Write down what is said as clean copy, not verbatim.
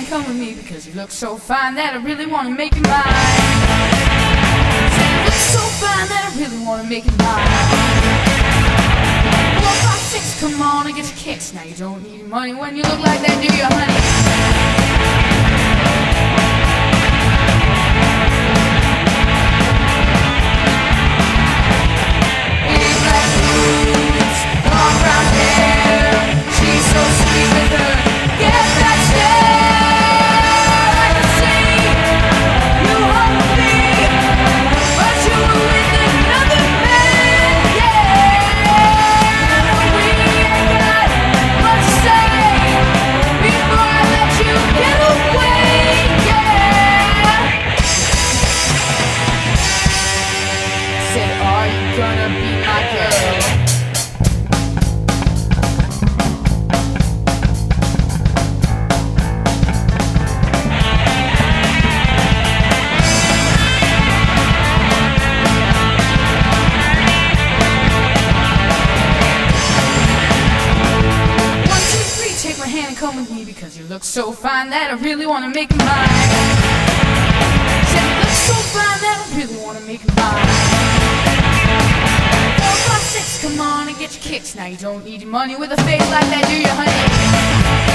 come with me because you look so fine that I really wanna make you mine. Said you look so fine that I really wanna make you mine. 4, 5, 6, come on and get your kicks. Now you don't need money when you look like that, do you, honey? Gonna be my girl. One, two, three, take my hand and come with me because you look so fine that I really wanna make you mine. Said you look so fine that I really wanna make you mine. Come on and get your kicks. Now you don't need your money with a face like that, do you, honey?